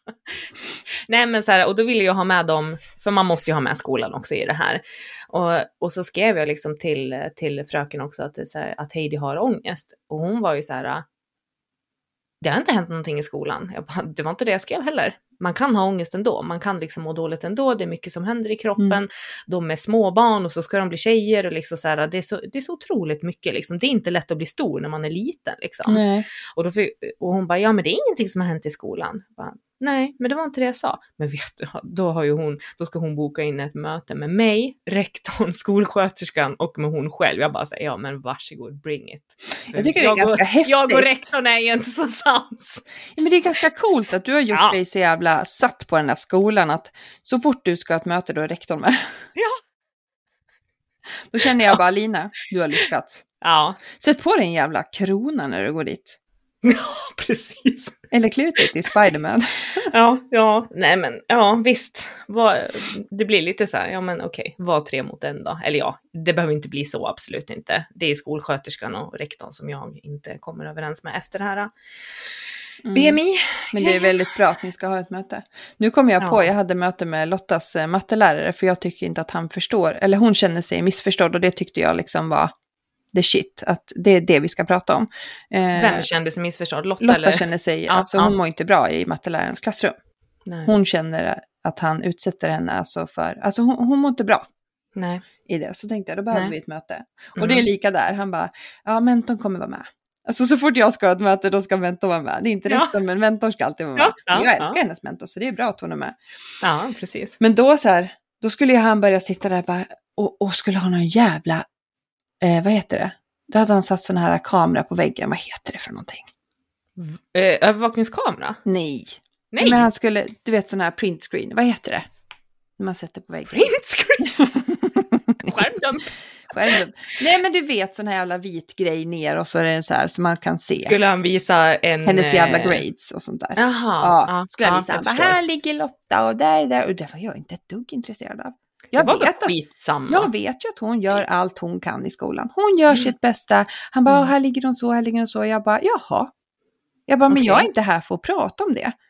Nej men så här, och då ville jag ha med dem, för man måste ju ha med skolan också i det här. Och, och så skrev jag liksom till, till fröken också att, så här, att Heidi har ångest. Och hon var ju så här, det har inte hänt någonting i skolan. Jag bara, det var inte det jag skrev heller. Man kan ha ångest ändå. Man kan liksom må dåligt ändå. Det är mycket som händer i kroppen. Mm. De är små barn och så ska de bli tjejer. Och liksom så här, det, är så, det är så otroligt mycket. Liksom. Det är inte lätt att bli stor när man är liten. Liksom. Nej. Och, då fick, och hon bara, ja men det är ingenting som har hänt i skolan. Jag bara, nej, men det var inte det jag sa. Men vet du, då, har ju hon, då ska hon boka in ett möte med mig, rektorn, skolsköterskan och med hon själv. Jag bara säger, ja men varsågod, bring it. För jag tycker det är ganska och, häftigt. Jag och rektorn är ju inte så sams. Ja, men det är ganska coolt att du har gjort ja. dig så jävla satt på den här skolan att så fort du ska ha ett möte då är rektorn med. Ja. Då känner jag bara, Lina, du har lyckats. Ja. Sätt på dig en jävla krona när du går dit. Ja, precis. Eller klutet i Spiderman. Ja, ja, nej men, ja visst. Var, det blir lite så här, ja men okej, var tre mot en då. Eller ja, det behöver inte bli så, absolut inte. Det är skolsköterskan och rektorn som jag inte kommer överens med efter det här mm. B M I. Men det är väldigt bra att ni ska ha ett möte. Nu kommer jag på, ja. jag hade möte med Lottas mattelärare för jag tycker inte att han förstår, eller hon känner sig missförstådd och det tyckte jag liksom var the shit, att det är det vi ska prata om. Eh, Vem kände sig missförstådd? Lotta, Lotta eller? känner sig, ja, alltså ja. hon mår inte bra i mattelärarens klassrum. Nej. Hon känner att han utsätter henne alltså för, alltså hon, hon mår inte bra. Nej. I det, så tänkte jag, då behöver Nej. vi ett möte. Och Mm. det är lika där, han bara, ja mentorn kommer vara med. Alltså så fort jag ska ha ett möte, då ska mentorn vara med. Det är inte Ja. rätt, men mentorn ska alltid vara med. Ja, ja, jag älskar ja. hennes mentor, så det är bra att hon är med. Ja, precis. Men då så här, då skulle ju han börja sitta där bara, och, och skulle ha någon jävla, eh, vad heter det? Då hade han satt sån här kamera på väggen. Vad heter det för någonting? Eh, övervakningskamera? Nej. Nej. Men han skulle, du vet sån här printscreen. Vad heter det? När man sätter på väggen. Printscreen? Skärmdump. Skärmdump. Nej men du vet sån här jävla vit grej ner och så är det så här så man kan se. Skulle han visa en... hennes jävla grades och sånt där. Jaha. Ja, skulle han visa. Han bara, här ligger Lotta och där, där. Och det var jag inte ett dugg intresserad av. Jag det var vet, att, jag vet ju att hon gör allt hon kan i skolan. Hon gör mm. sitt bästa. Han bara, mm. här ligger hon så, här ligger hon så. Jag bara, jaha. Jag bara, men okay. jag är inte här för att prata om det.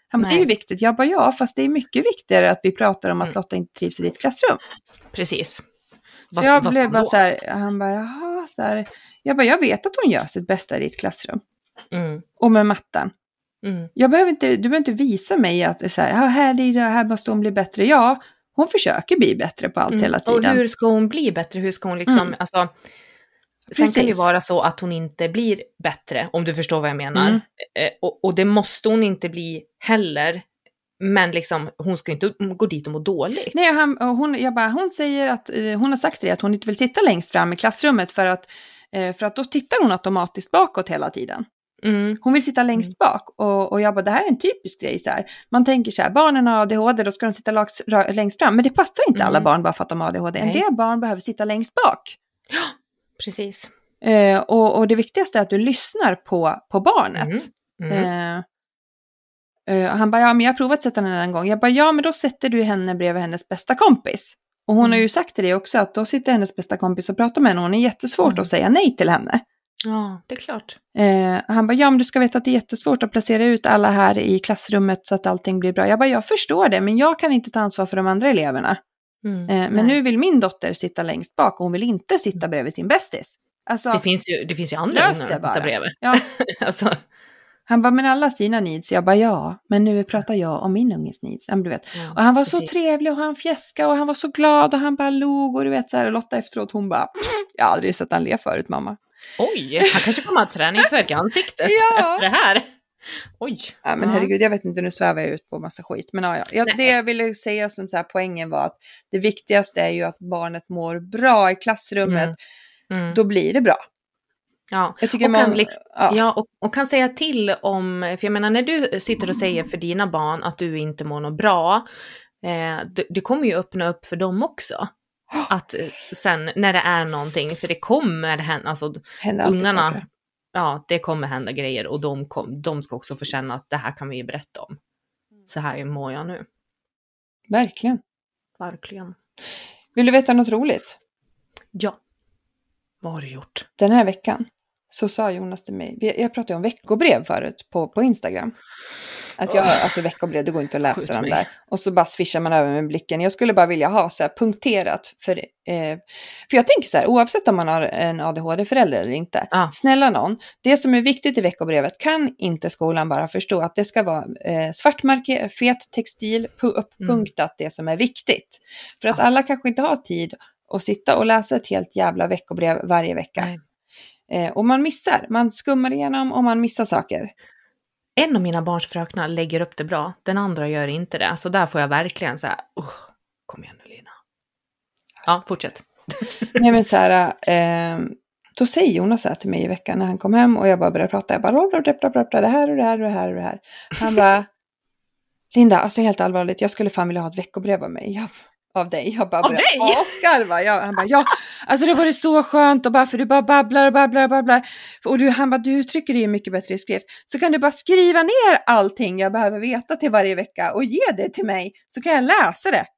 Han bara, det är ju viktigt. Jag bara, ja, fast det är mycket viktigare att vi pratar om att mm. Lotta inte trivs i ditt klassrum. Precis. Så vad, jag vad blev bara så här, han bara, jaha, så här. Jag bara, jag vet att hon gör sitt bästa i ditt klassrum. Mm. Och med matten. Mm. Jag behöver inte, du behöver inte visa mig att så här, här, är det, här måste hon bli bättre. Ja, hon försöker bli bättre på allt mm. hela tiden. Och hur ska hon bli bättre? Hur ska hon liksom, mm. alltså, sen Precis. kan det ju vara så att hon inte blir bättre, om du förstår vad jag menar. Mm. Eh, och, och det måste hon inte bli heller. Men liksom, hon ska inte gå dit och må dåligt. Nej, han, hon, jag bara, hon säger att, hon har sagt det, att hon inte vill sitta längst fram i klassrummet för att, för att då tittar hon automatiskt bakåt hela tiden. Mm. Hon vill sitta längst bak och, och jag bara, det här är en typisk grej så här. Man tänker så här, barnen har A D H D, då ska de sitta lags, längst fram. Men det passar inte mm. alla barn bara för att de har A D H D. En del barn behöver sitta längst bak. Ja, precis. Eh, och, och det viktigaste är att du lyssnar på, på barnet. Mm. Mm. Eh, eh, han bara, ja men jag har provat att sätta henne en gång. Jag bara, ja men då sätter du henne bredvid hennes bästa kompis. Och hon mm. har ju sagt till det också, att då sitter hennes bästa kompis och pratar med henne. Och hon är jättesvårt mm. att säga nej till henne. Ja, det är klart. Eh, han bara, ja men du ska veta att det är jättesvårt att placera ut alla här i klassrummet så att allting blir bra. Jag bara, jag förstår det, men jag kan inte ta ansvar för de andra eleverna. Mm, eh, men nu vill min dotter sitta längst bak och hon vill inte sitta bredvid sin bästis. Alltså, det, finns ju, det finns ju andra ungar att sitta bredvid. Ja. alltså. Han bara, men alla sina needs. Jag bara, ja, men nu pratar jag om min unges needs. Ja, du vet. Ja, och han var precis. Så trevlig och han fjäskade och han var så glad och han bara log och du vet så här. Och Lotta efteråt, hon bara, jag har aldrig sett han le förut, mamma. Oj, han kanske kommer att ha träningsvärk i ansiktet ja. Efter det här. Oj. Ja, men herregud, jag vet inte, nu svävar jag ut på massa skit. Men ja, ja. Jag, det jag ville säga som så här, poängen var att det viktigaste är ju att barnet mår bra i klassrummet. Mm. Mm. Då blir det bra. Ja, jag tycker och, man, kan liksom, ja. Ja, och, och kan säga till om, för jag menar när du sitter och säger för dina barn att du inte mår något bra, eh, det, det kommer ju öppna upp för dem också. Att sen när det är någonting, för det kommer hända, alltså ungarna, saker. Ja, det kommer hända grejer och de, kom, de ska också få känna att det här kan vi berätta om. Så här mår jag nu. Verkligen. Verkligen. Vill du veta något roligt? Ja. Vad har du gjort? Den här veckan så sa Jonas till mig, jag pratade om veckobrev förut på, på Instagram. Att jag, oh. alltså veckobrev, det går inte att läsa Skjut dem mig. Där. Och så bara swishar man över med blicken. Jag skulle bara vilja ha så här punkterat. För, eh, för jag tänker så här, oavsett om man har en A D H D-förälder eller inte. Ah. Snälla någon, det som är viktigt i veckobrevet kan inte skolan bara förstå. Att det ska vara eh, svartmarke, fet textil, upppunktat mm. det som är viktigt. För att ah. alla kanske inte har tid att sitta och läsa ett helt jävla veckobrev varje vecka. Eh, och man missar, man skummar igenom och man missar saker. En av mina barns fröknar lägger upp det bra. Den andra gör inte det. Så där får jag verkligen så här, uh, kom igen nu Lina. Ja, fortsätt. Nej men så här, eh, då säger Jonas så här till mig i veckan när han kom hem och jag bara började prata. Jag bara, bla, bla, bla, bla, bla, det här och det här och det här och det här. Han bara, Linda, alltså helt allvarligt, jag skulle fan vilja ha ett veckobrev av mig. Jag, av dig. Jag bara började askarva. Jag, han bara, ja, alltså det var det så skönt och bara för du bara babblar och babblar och babblar. Och du, han bara, du uttrycker det mycket bättre i skrift. Så kan du bara skriva ner allting jag behöver veta till varje vecka och ge det till mig. Så kan jag läsa det.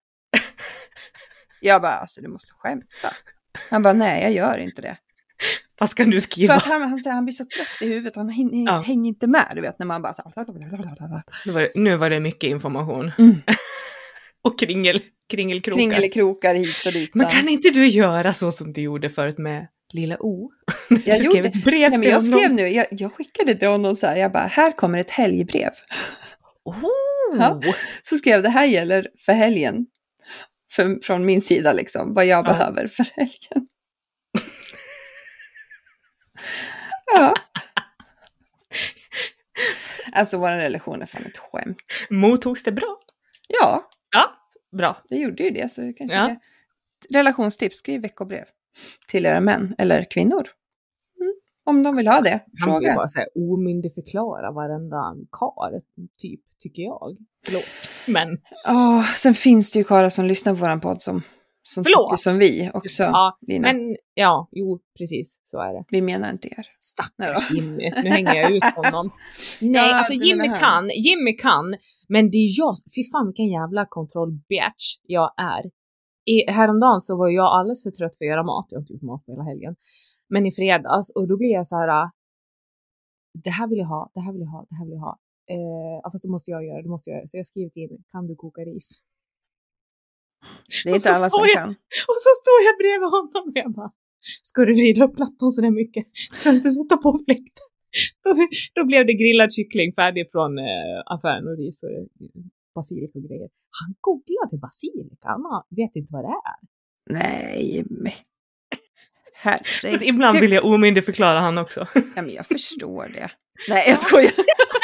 Jag bara, alltså du måste skämta. Han bara, nej jag gör inte det. Vad ska du skriva? För att han, han säger han blir så trött i huvudet. Han hänger, ja. hänger inte med, du vet, när man bara så här. Nu var, nu var det mycket information. Mm. Och kringel, kringelkrokar. Kringelkrokar hit och dit. Men kan inte du göra så som du gjorde förut med Lilla O? Jag gjorde skrev ett brev nej, men jag skrev nu, jag, jag skickade till honom så här. Jag bara, här kommer ett helgbrev. Oh. Ja, så skrev det här gäller för helgen. För, från min sida liksom. Vad jag ja. behöver för helgen. Ja. Alltså våra relationer är fan ett skämt. Mottogs det bra? Ja. Ja, bra. Det gjorde ju det. Så kanske ja. det. Relationstips, skriv veckobrev till era män eller kvinnor. Mm. Om de vill alltså, ha det. Fråga. Han vill bara säga omyndigförklara varenda kar, typ, tycker jag. Förlåt. Men. Oh, sen finns det ju karlar som lyssnar på våran podd som Som tycker som vi också, ja, Lina. Men ja, jo, precis, så är det. Vi menar inte er. Stackars Jimmy, nu hänger jag ut honom. Nej, ja, alltså Jimmy kan, Jimmy kan, men det är jag, fy fan vilken jävla kontrollbitch jag är. I, häromdagen så var jag alldeles för trött för att göra mat, jag har inte gjort mat på hela helgen. Men i fredags, och då blir jag så här, det här vill jag ha, det här vill jag ha, det här vill jag ha. eh, ja, fast då måste jag göra det, måste jag göra. Så jag skriver till Jimmy, kan du koka ris? Det är inte alla som jag, kan. Och så står jag bredvid honom och jag bara, ska du vrida upp plattan så där mycket? Ska du inte sätta på fläkt? Då, då blev det grillad kyckling färdig från eh, affären och ris och eh, basilika och grejer. Han googlade basilika, han vet inte vad det är. Nej, men... Herregud. Ibland vill jag omyndig förklara han också. Ja, men jag förstår det. Nej, jag skojar.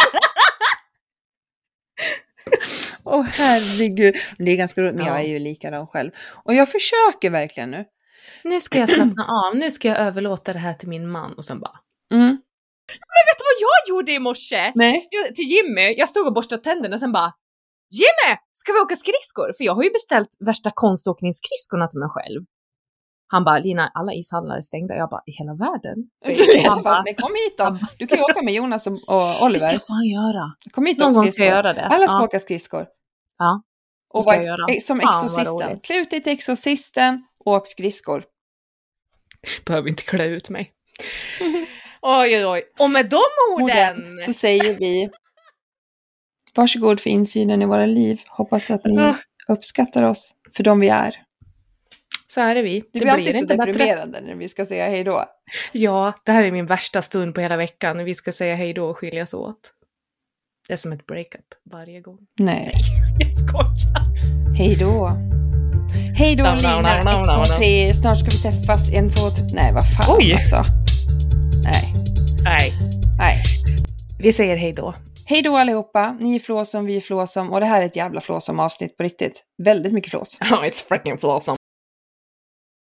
Åh, oh, herregud. Det är ganska roligt, men jag är ju likadan själv. Och jag försöker verkligen nu. Nu ska jag slappna av. Nu ska jag överlåta det här till min man. Och sen bara... Mm. Men vet du vad jag gjorde i morse? Nej. Jag, till Jimmy. Jag stod och borstade tänderna och sen bara... Jimmy! Ska vi åka skridskor? För jag har ju beställt värsta konståkningsskridskorna till mig själv. Han bara, Lina, alla ishallar är stängda. Jag bara, i hela världen? Så han bara, kom hit då. Du kan ju åka med Jonas och, och Oliver. Det ska fan göra. Kom hit Någon och gång ska jag göra det. Alla ska ja. åka skridskor. Ja, och ska var, jag göra. Som Fan, exorcisten. Klä ut dig till exorcisten och åk skridskor. Behöver inte klä ut mig. Oj, oj, oj. Och med de orden... orden så säger vi... Varsågod för insynen i våra liv. Hoppas att ni uppskattar oss för de vi är. Så är det vi. Det, det blir alltid så deprimerande bättre när vi ska säga hej då. Ja, det här är min värsta stund på hela veckan när vi ska säga hej då och skiljas åt. Det är som ett breakup varje gång. Nej. Nej, jag skojar. Hej då. Hej då, Lina. ett, två, tre. Snart ska vi träffas. En, två, tre. Nej, vad fan. Oj. Alltså. Nej. Nej. Nej. Vi säger hej då. Hej då allihopa. Ni är flåsom, vi är flåsom. Och det här är ett jävla flåsom avsnitt på riktigt. Väldigt mycket flås. Oh, it's freaking flåsom.